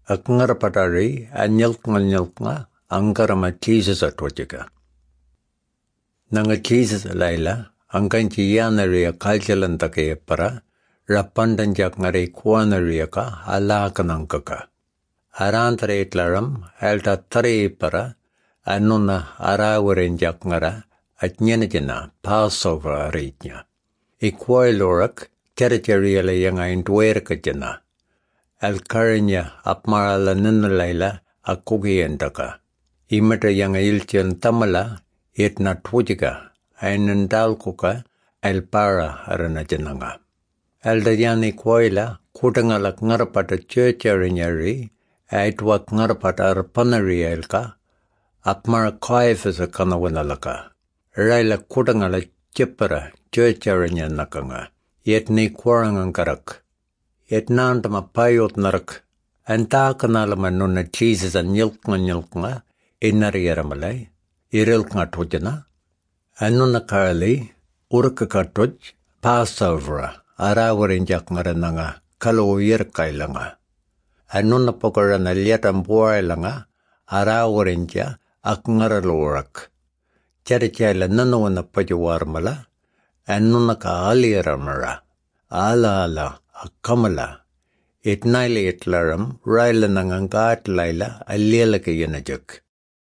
Akngara patari anyalknga angkarama Jesus atwajika. Nanga Jesus laila angkanchi yanaria kaljalantake para rapandanjak ngare kuanariaka alakanangkaka. Arantare itlaram alta tare para anuna arawarenjak ngara atnyanajana Passover aritnya. Ikwoilorak territoriala yang aindwerkajana. Alkaranya apmarala ninalaila akugiendaka. Imata yang ilchen tamala itna twujika ainandalkuka alpara aranajananga. Aldayani kwoila kutangalak ngarapata churcharinyari aitwak ngarapata arpanari elka apmara kaifasa kanawanalaka. Raila kutangala chipara churcharinyanakanga. Yetni kwarangangarak. Yetnandama payot narak. Anta kanalama nuna Jesus an yilknga inariyaramalay. Irilknga tujana. Anuna karali urkakatuj Passover arawarinjak ngarananga kaluyirkailanga. Anuna pokarana liyatambuailanga arawarinja akngaralurak. Charichaila nanawana pajawarmala. Anuna ka aliyaramara. Ala akamala. Itnaili itlaram raila nangangat laila aliyalaka yanajak.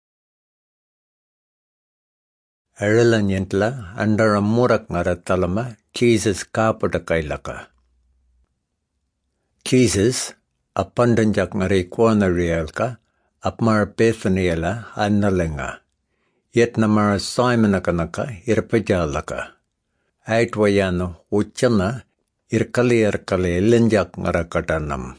Arilan yentla andara murak ngaratalama Jesus kapatakailaka. Jesus apandanjak ngari kuana realka apmar Bethaniela analenga. Yet namara Simon akanaka irpajalaka. Aitwayano uchana irkali lenjak ngarakatanam.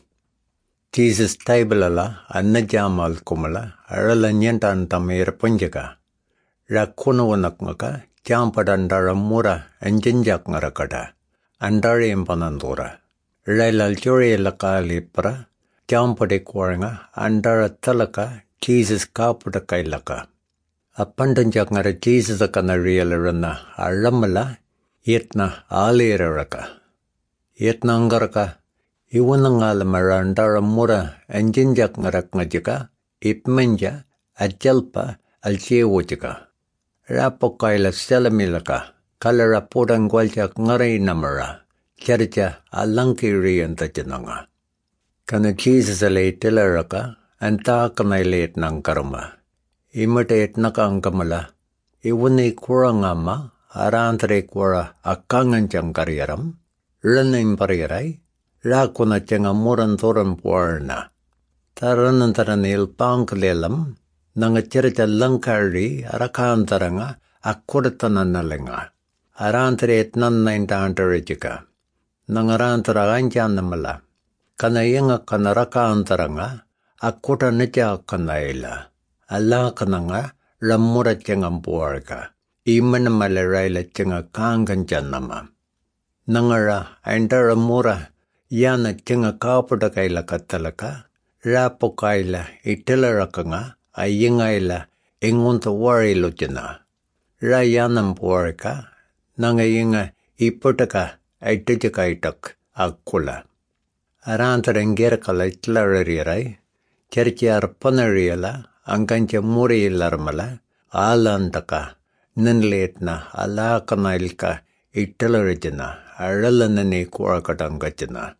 Jesus taibalala annajamal kumala arala nyentan tamir punjaka. Rakuna wanakmaka jampadandara mura anjinjak ngarakata. Andari impanandura. Railal juri lakali para jampade kwaranga andara talaka Jesus kaputakailaka. Apandanjak ngara Jesus akana realarana aramala yetna aliraraka. Yetna angaraka iwanangalamara andara mura anjinjak ngarak ngajika ipmenja ajalpa aljewojika. Rapokaila selamilaka kalarapodang gwaljak ngaray namara charja alankiri antajananga. Kana Jesus alay tilaraka anta kanailit ng karma. Imitate nakaangkamala iwani kurangama arantare kura akanganjang karyaram lanim pariray rakuna tiyang amurantoran puarna. Taranantaranil pangkalelam nanga charja langkari arakantaranga akkurtananalenga. Arantare etnanaintantarajika. Nangarantara anjanamala. Kanayanga kanarakantaranga akkuta nitya kanaila. Allah kananga ramura tiyang ampuarka. Iman malaraila tiyang kanganjanama. Nangara aindara mura yana tiyang kaputakaila katalaka. Rapokaila itilarakanga ayingaila ingunta warilo jana. Rayanam puarka nangayinga iputaka aitikaitak akula. Arantarengirkala itlarariray charchiar panariala angkancha muri larmala alantaka nanletna alakanailka itilarajana aralanani kuarkatangachana.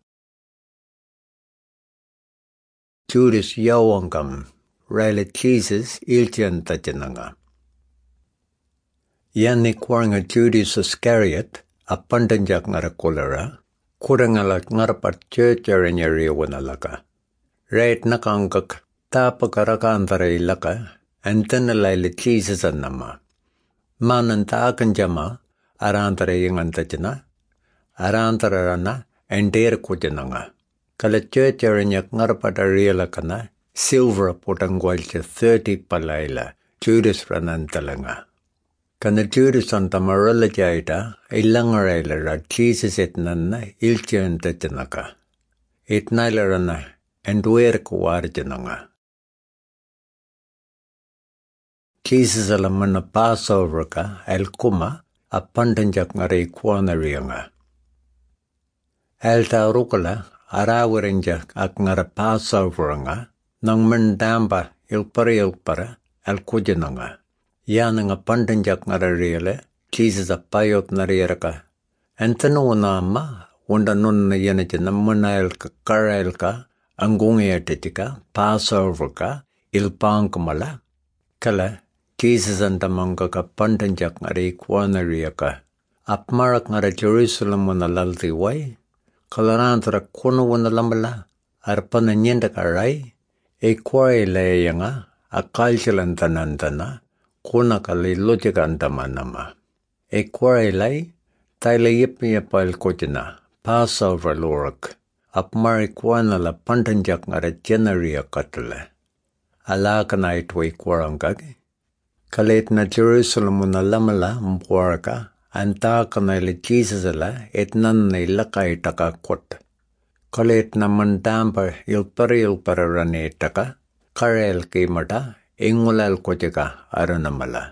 Judas yawangam raila Jesus ilchan tajananga. Yani kuaranga Judas Iscariot apandanjak ngarakulara kurangalak ngarapat churcharenyari wanalaka. Right nakangkak tapakarakantaray laka antanalaila Jesus anama. Mananta akanjama arantaray yung antajana arantararana enter kujananga. Kala churcharenyak ngarapat arialakana silver potangwalcha 30 palaila Judas ranantalanga. Kana Judas antamarala jaita ilangaraila Jesus etnana ilchen tajanaka. Etnailarana endwerkuwarjananga. Jesus alamana Passover ka elkuma apandanjak ngari kuanarianga. Elta rukala arawarenjak ak ngara Passover nga Nang mendamba ilpara alkujinanga. Yananga pandanjak narariele, Jesus a payot narieraka. Antano nama, wanda nun na yanajana munailka karailka, angungiatetika, Passoverka, ilpankamala. Kala, Jesus antamangaka pandanjak nari kwanariaka. Apmarak ngara Jerusalem wana lalti way. Kalarantara kono wana lamala. Arpana nyendakaray. E kwae layanga. Akalsilantanantana. Kuna kali lojikantamanama. E kwae lay. Taila yipiyapal kojina. Passover lorak. Apmarik wana la pandanjak ngara jenaria katale. Alakana itway kwarangag. Kalit na Jerusalem wana lamala mpuaraka. Antakana ila Jesus ala etnan na ilaka itaka kot. Kalit na mandamba ilpara rane itaka. Karel kimata ingulal kojika aranamala.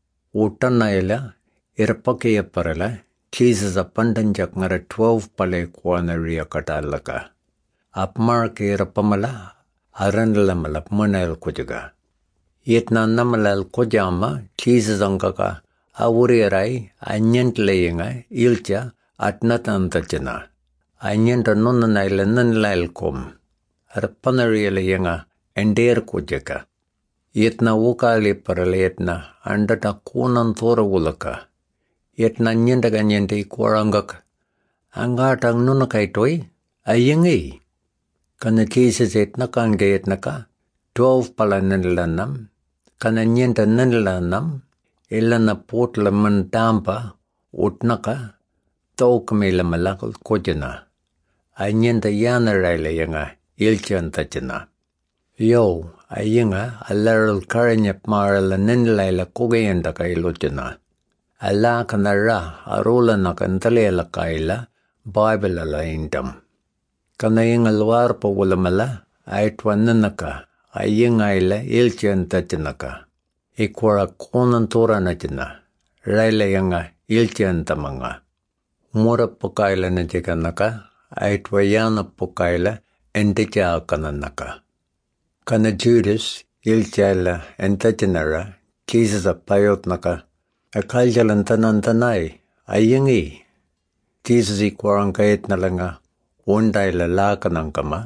Utana ila irpakiya parala. Jesus a pandanjak ngara 12 pale kuana ria katalaka. Apmarki irpamala arandalamala manal kojika. Yetna namalal kojama Jesus angaka. Awuriarai anyentlayinga ilcha atnatantachana. Anyenta nunanaila nanlailkom. Arpanarialayinga ender kujaka. Yetna wukali paralayetna andata kunan thora wulaka. Yetna nyentaga nyente kwarangak. Angatang nunakaitoi ayingi. Kana Jesus etna kanga yetnaka 12 pala nanlanam. Kana nyenta nanlanam. Ilana potla mandamba utnaka tokmela malakal kojana. Anyenta yana raila yanga ilchantachana. Yo, ayinga alaral karanyap marala ninlaila kogayandaka ilochana. Ala kanara arula nakantalela kaila Bible ala indam. Kanayinga luarpa wulamala aitwa nanaka ayinga ila ilchantachanaka. Ikwara konan tora na jina. Raila yanga ilchian tamanga. Mura pokaila na jikanaka. Aitwa yana pokaila endicha akananaka. Kana Judas ilchaila entachinara. Jesus a payot naka. Akaljalan tanantanay. Ayingi. Jesus ikwarang kayit na langa. Undaila lakanangkama.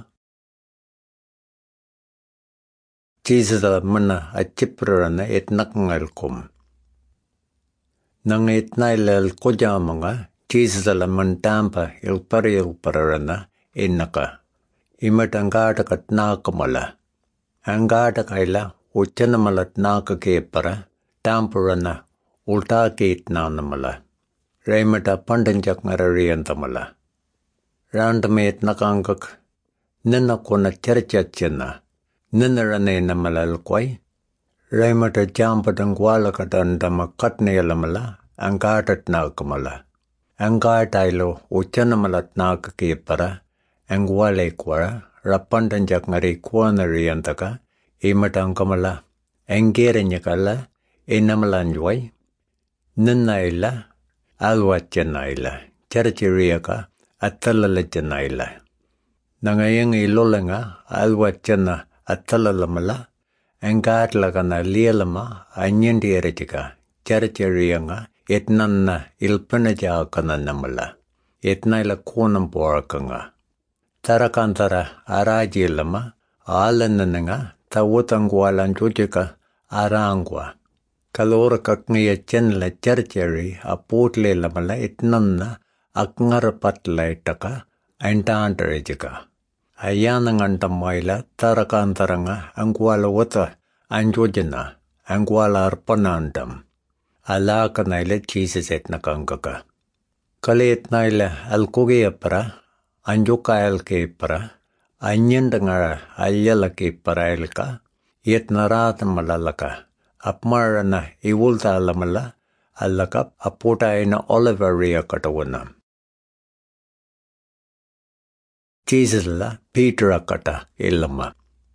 Jesus ala mana achiprana etnakangalkom. Nang etnailal kojamanga, Jesus ala mandampa ilparana enaka. Imatangata katnakamala. Angata kaila uchanamalat naka kepara, tampurana, ulta ketnanamala. Raimata pandanjak ngarariantamala. Randamet nakangak, ninakona cherchachana. Ninarane namalal kway. Raimata jampadang wala katandama katneyalamala. Angatat nakamala. Angatailo uchanamalat nakakipara. Angwale kwara. Rapandanjak ngari kwanari antaka. Imatangkamala. Angerinyakala. Inamalanjway. Ninaila. Alwachanaila. Charchiriaka. Atalalachanaila. Nangayang ilolanga. Alwachana. Atalalamala, Angatlagana lielama, Anyendieritica, Charcherianga, Etnana ilpanaja kananamala, Etnaila konam porkanga. Tarakantara arajilama, Alananga, Tawutangwalan Jujika, Arangwa. Kalora kakngia chenla Charcheri, a potle lamala etnana, Akngarapatla itaka, Antantarejika. Ayanangantamayla tarakantaranga angwala wata anjojana angwala arpanandam. Alakanaila Jesus etnakangaka. Kaletnaila alkogeyapara anjokayal kepara anyendangara ayala kepara elka yetnarata malalaka apmarana iwulta alamala alaka apotaina oliveria katawana. Jesus la Peter akata ilama.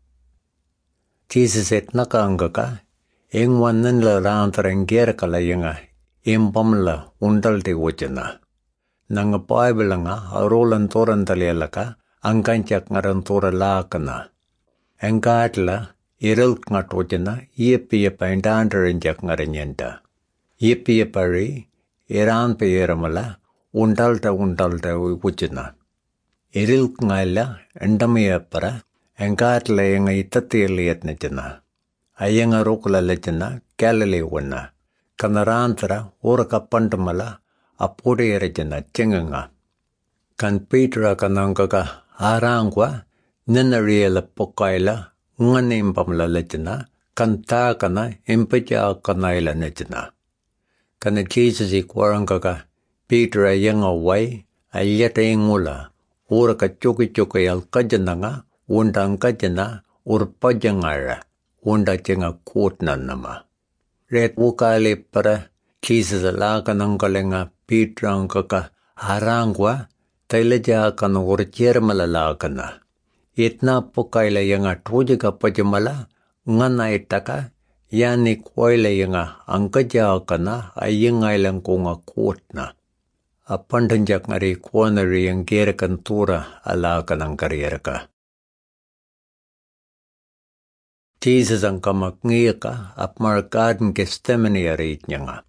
Jesus etnaka angaka ingwanan la rantarangera kalayanga impamla undalti wajana. Nanga Bible nga arolan toran talialaka angkanchak ngarantora lakana. Engaatla irilk ngatuchina yepia paindandarinjak ngarinyenta. Yepia pari iran peyeramala undalta wuchina. Irilk ngala endamia para engaatla yenga itatiyaliyatnachina. Ayenga rukla lechina kalalewana. Kanarantra uraka pandamala apuri erechina chinganga. Kan Petra kanangaka arangwa ninariela pokaila nganimpamla lechina kan taakana impaja kanaila nechina. Kana Jesus ikwarangaka Petra yenga wai alyata ingula uraka chuki al kajananga undang kajana urpajangara unda chenga kutna nama. Red wukali para Jesus alakanangkalenga Petra angkaka arangwa tailaja kana urchermala lakana. Itna pokaila yanga tujika pajamala ngana itaka yani kwaila yanga angkaja kana ayengailang kunga kutna. Apandanjak ngari kwanari yang gerakan tura alakanang karierka. Jesus ang kamakngiyaka apmarkadan Gethsemane aritnyanga.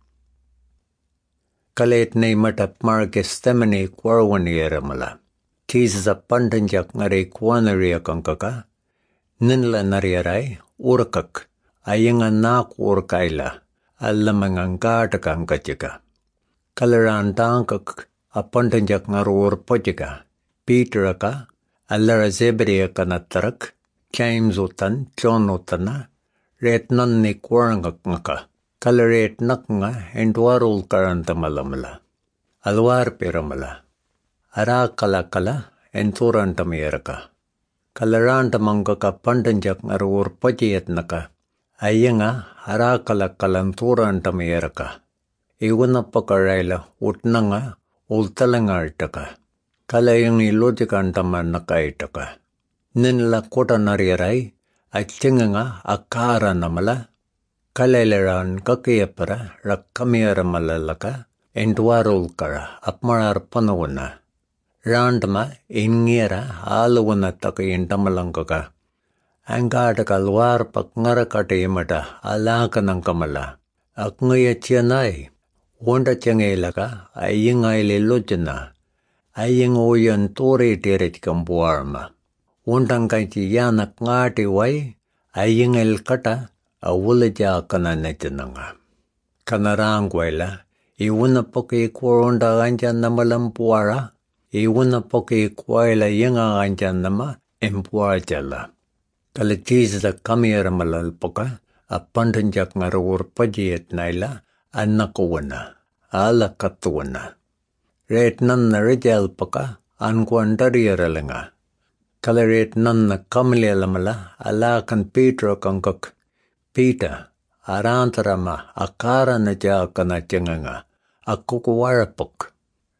Kalit na matapmar Gethsemane kwarwaniyara Jesus apandanjak ngari kwanariyak ang kaka, ninla nariyaray urakak ayangan nak urkaila alamang ang katak ang kachika. Kalaran tangkak apandanjak ngarur pojika, Peter ka alara Zebedee ka natarak, James utan, John utana, ret nan ni kwarangak ngaka, kalaret nak nga endwarul karanta malamala. Alwar piramala. Ara kala enturanta miyaraka. Kalaranta mangkaka pandanjak ngarur pajiyat naka, ayanga ara kalanturanta miyaraka. Iwana pakarayla utnanga ultalangartaka. Kalayang ilodikantama nakaitaka. Ninla kota nariyaray at nga akara namala. Kalaylaran kakiyapara rakkamiyara malalaka endwarul kara apmarar panawana. Randama ingira alawana takayintamalangkaka. Angadakalwar pakngarakatayamata alakanang kamala. Akngaya tiyanay. Wanda tiyangaylaka ayingayle lojana. Ayingoyan tori tiret kambuarma. Wandang kaiti yanak ngati way ayingel kata awulaja kananajananga. Kanarangwayla iwana poki kuronda ganjan namalampuara. Iwana poki kwaila yenga ganjan nama empuajala. Kala Jesus kamiyara malalpoka apandanjak ngarur pajiyat naila anakuwana ala katuwana. Ret nanna rejalpaka ankuandariyaralenga. Kala ret nanna kamilialamala alakan Petra kankak. Peter arantarama akara na jakana tiyanganga akukuwarapok.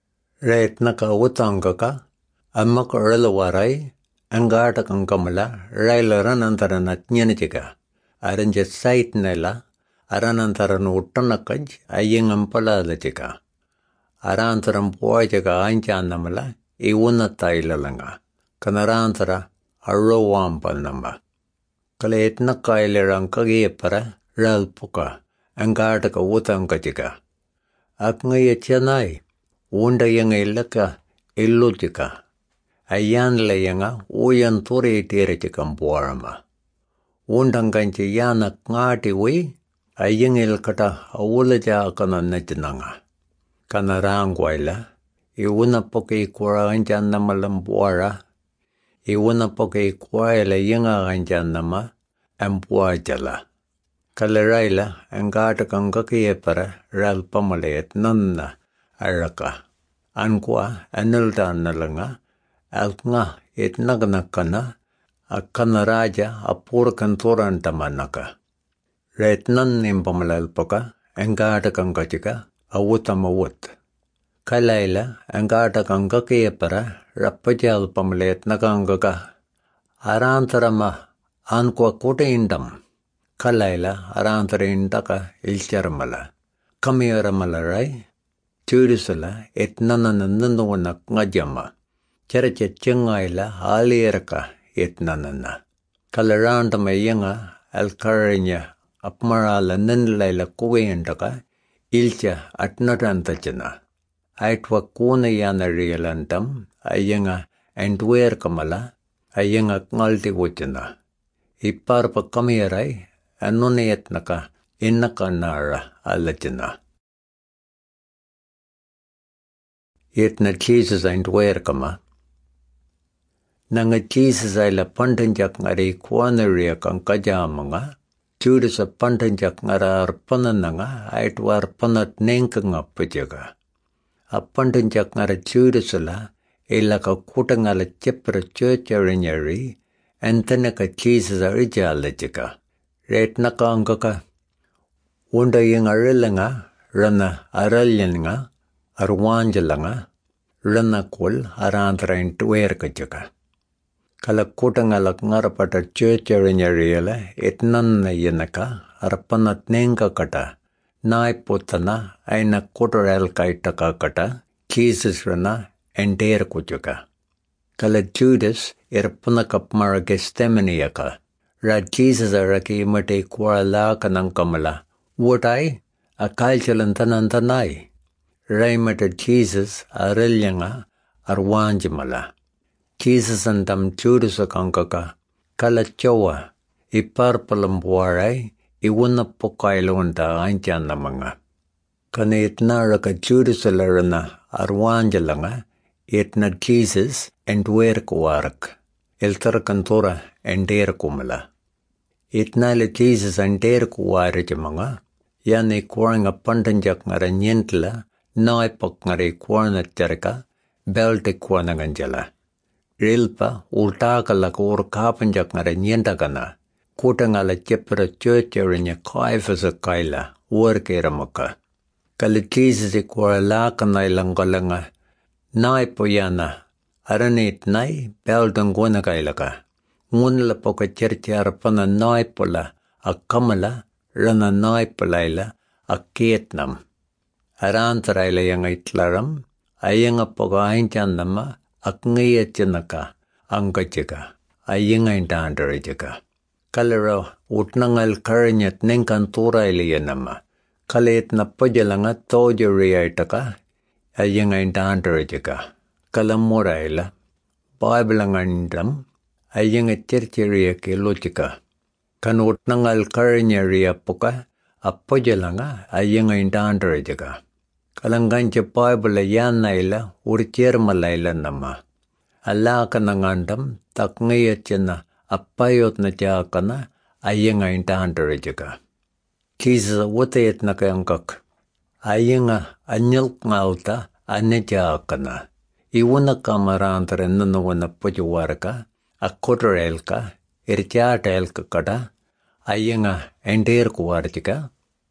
Ret naka utangkaka amaka ralawaray angata kang kamala rayla ranantaranat nyanajika. Aranjat sait nila aranantaran utanakaj ayengam palalajika. Arantaran puwajaka anchan namala iwunataylalanga. Kanarantara arrowampal nama. Kalit nakailerang kagiyapara ralpuka angata ka utangkajika. Ak ngayat yanay unda yang ilaka ilujika. Ayan layanga uyan turi tirajikang buarama. Undang kanchi yanak ngati wi ayang ilkata awulaja kanan najinanga. Kanarangwayla iwana poki kura anjan nama lambuara. Iwana poki kwaila yanga anjan nama ampuajala. Kalarayla angata kang kakiyapara ralpamalayat nanna araka. Ankwa anilta nalanga alknga itnagnakana akanaraja apurkan turantamanaka. Retnan nimpamalalpaka angata kang kachika awutamawut. Kalayla angata kang kakiyapara rapajal pamalayat nakangaka. Arantarama ankwa kuteindam. Kalayla arantarindaka ilcharmala. Kamiyaramalay. Chudisala etnananananwanak ngajama. Charachat chingayla haliraka etnanana. Kalaranda mayanga alkaranya apmarala ninlaila kuwendaka ilcha atnarantachana. Aitwa kuna yana rialantam ayanga andwer kamala ayanga ngalti wuchana. Iparpa kamiyarai anunayatnaka innaka nara alachana. Yetna Jesus andwer kama. Nanga Jesus ayla pantanjak ngari kuanaria kang kajamanga. Judas a pantanjak ngara arpanananga aitwa arpanat nengkanga pajaga. A pantanjak ngara Judas la ilaka kutangala chepra church arinyari antanaka Jesus arijalajaga. Retnaka angaka. Unda yung arilanga rana aralyananga arwanjalanga rana kul arantra intwer kajaga. Kala kutangala ngarapata church arinyariela etnanna yanaka arpanat nenga kata. Naiputana aina kutoral kaitaka kata Jesus rana enter kujaga. Kala Judas irpunakap mara Gethsemaniaka. Ra Jesus araki imate kuala kanang kamala. Wotai akalchalantanantanai. Raimata Jesus arilyanga arwanjimala. Jesus antam Judas akankaka. Kala chowa iparpalambuarai iwuna pokailunta anchana mga. Kana itna raka Judas alarana arwanjalanga itna Jesus entwer kuwarak. Iltar kantora enter kumala. Itnale Jesus enter kuwaraj mga. Yani kuwaranga pantanjak ngara nyentla naipak ngari kuwarna charka belte kuwarnanganjala. Rilpa ultakala kuur kapanjak ngara nyentakana. Kutangala chepra church arinya kaifasa kaila workeramaka. Kala Jesus kuwaralakana ilangalanga naipoyana. Aranit nai beldang guna kailaka. Ngunla poka church arpana naipola akamala rana naipolaila akietnam. Arantaraila yang itlaram ayanga poka ainchandama akngayachanaka angkachaga ayanga intaandarajaga. Kalaro utnangal karanyat nengkantura iliyanama. Kalit na pajalanga tojariaitaka ayanga intaandarajaga. Kalamuraila Bibleangandam ayanga chirchiria kilochika. Kanutnangal karanyaria poka apajalanga ayanga intaandarajaga. Kalangancha Bible yanaila urchermalaila nama. Alaka nangandam takngayachana apayot na jakana ayanga intaandarajaga. Jesus watayat na kayangkak. Ayanga anyalk ngalta anajakana. Iwana kamarantara nanawana pajawaraka akotorelka irchatelka kada ayanga enter kuwarjika.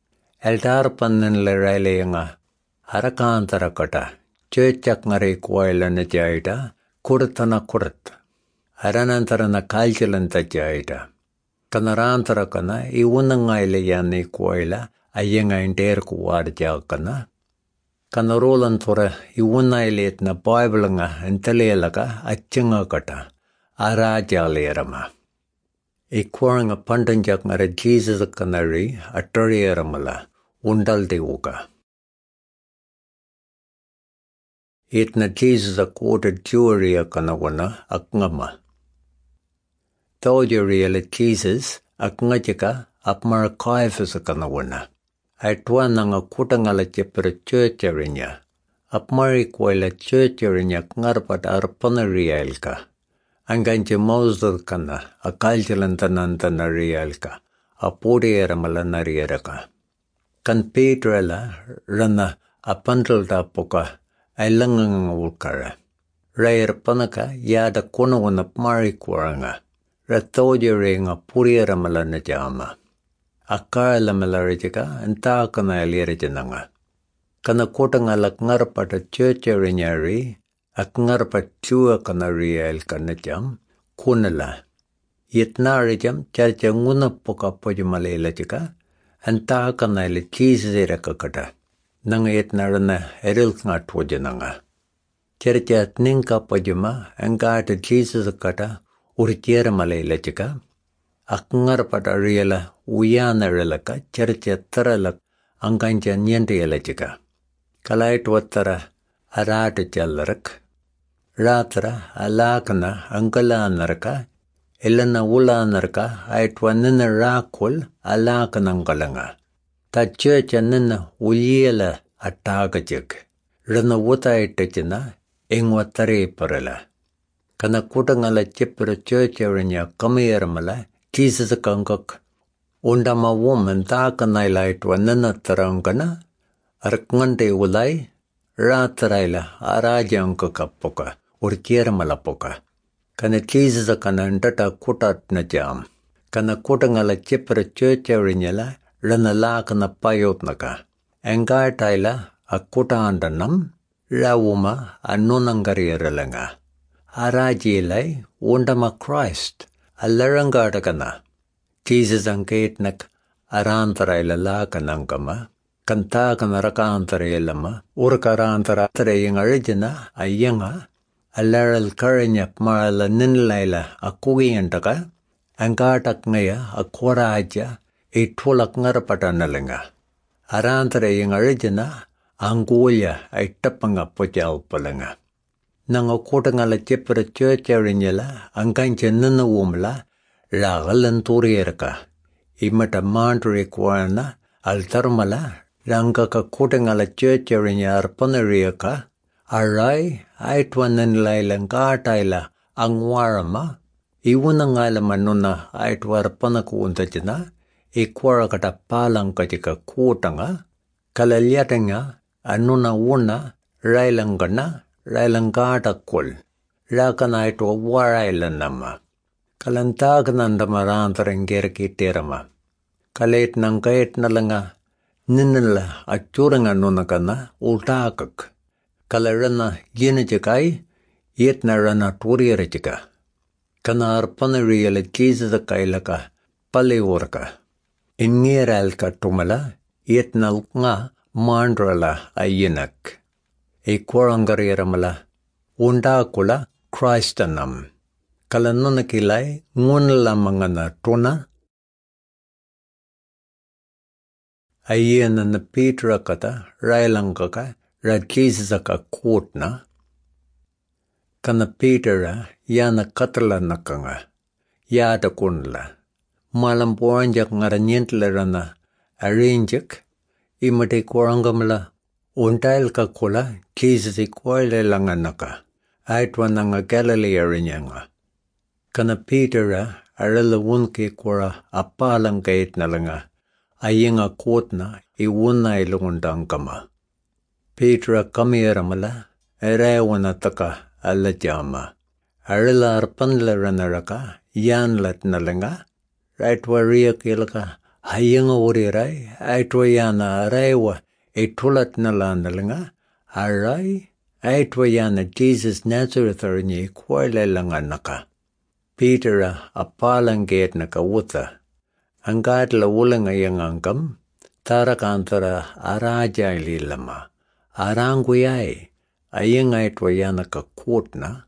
Eltar pannan larailayanga harakantara kata churchak ngare kuwaila na jaita kuratana kurat. Haranantara na kalchalanta jaita. Kanarantara kana iwanangailayani kuwaila ayanga enter kuwarjakana. Kanarolantura iwanailet na Bible nga entalelaka achanga kata arajalerama. Ikwaranga pantanjak ngara Jesus kanari atariyaramala undalde uka. Itna Jesus quoted juria kanawana akngama. Tawjariala Jesus akngajaka apmar Caiaphas kanawana. Aitwananga kutangala chepra church arinya. Apmari kwaila church arinya ngarpat arpanarialka. Anganche Moses kana akalchalantanantanarialka. Apodieramalanariraka. Kan Petrala rana apandalta poka ailangang ulkara. Rair panaka yada kunawana apmari kwaranga. Ratojeringa purieramalana Akala malarajaka anta kana alirajananga. Kana kotanga lakngarpata church arinyari akngarpat chua kana riel kanacham kunala. Yitnarijam charcha nguna poka pojumalela jaka anta kana ili cheesera kakata. Nanga yitnarana eril ngatwajananga. Charcha ninka pojuma angata Jesus kata urchera malela jaka. akngarpada riela uyana relaka cerce terelak angkanja nyente elajika. Kalait watara arata jalarak. Ratra alakana angkalanarka elana ulanarka aitwa nina rakul alakanangalanga. Ta church nina uliela atagajik. Rana wuta itachina ingwa tare parala. Kana kutangala chipra church arinya kamiyaramala Jesus kangak. Undama woman takanaila aitwa nina tarangana. Arkngante ulay ratraila araja angkakapoka. Urkiyaramala poka. Kana Jesus kana ndata kutat na jam. Kana kutangala chipra church arinyala rana lakana payotnaka. Engataila akuta andanam rawuma anunangariyaralanga. Arajilay undama Christ alarangatakana. Jesus angketnak arantaraila lakanangkama. Kantakana rakantarayalama urkarantara tarayang arijana ayanga alaral karanyak marala ninlayla akugiyantaka. Angkatak ngaya akwaraja itulak ngarapatanalanga. Arantarayang arijana angulya ay tapanga pochal palanga. Nangakutangala chipra church arinyala angkancha nanawumla ragalan turierka. Imata mandri kwana altarmala rangakakutangala church arinya arpanariaka. Aray aitwanan lailangkataila angwarama. Iwunangala manuna aitwarpanakuuntachina. Ikwarakata palang kajika kutanga. Kalalyatanga anuna wuna railangana railangata kul. Lakana ito warailanama. Kalantagandamarantarangirkiterama. Kalit nang kait nalanga ninala achuranga nunakana ultakak. Kalarana yinajikai yetna rana turierajika. Kana arpanariyala Jesus kailaka paliurka. Ingiral tumala yetnal nga mandrala ayinak. Ikwarangariramala undakula Christanam. Kalanunakilay ngunala mangana tuna. Ayena na Petra kata railangkaka ra Jesus ka kutna. Kana Petra yana katala nakanga. Yada kunla. Malampuanjak ngaranyentlarana arranjak. Imate kwarangamala untail ka kula Jesus ikwaile langanaka. Aitwananga Galilee arinyanga. Kana Petra arala wunke kwara apalang kait nalanga. Ayinga kutna iwuna ilungundangkama. Petra kamiyaramala erewana taka alajama. Arila arpanlaranaraka yanlat nalanga. Aitwa riyak ilaka ayinga uriray. Aitwa yana araywa itulat nalanalanga. Aray aitwa yana Jesus Nazareth arinye kwaile langanaka. Petra apalang gate nakawuta. Angkatla ulanga yang angkam. Tarakantara araja ililama. Aranguyay. Ayinga aitwa yana kakutna.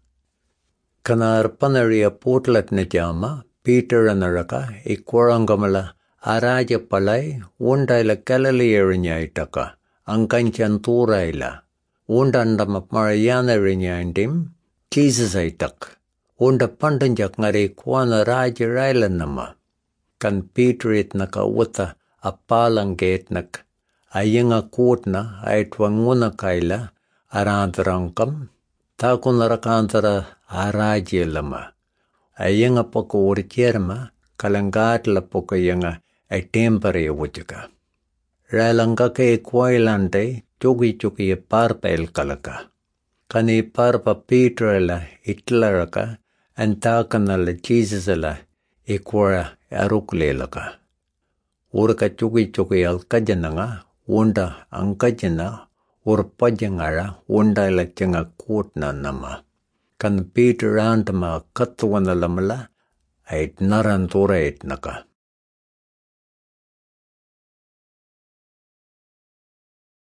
Kana arpanariya potlat na jama. Peter anaraka ikwarangamala araja palay undaila Galilee rinyaitaka angkanchanturayla undandama marayana rinyaindim Jesus aitak unda pandanjak ngari kwana raja railanama kan Peter itnaka uta apalang gaitnak ayinga kutna aitwanguna kaila arantarangkam takunarakantara araja lama. Ayanga poko urikierma, kalangat la poko yanga ay tempere wujaka. Ralanga ke kwailante, chuki e parpa el kalaka. Kani parpa Peter la itlaraka, antakana la Jesus la ikwara arukle laka. Urka chuki al kajananga, unda ang kajana, urpajangara, unda la changa kutna nama. Kan Peter antama katwana lamala ait narantura itnaka.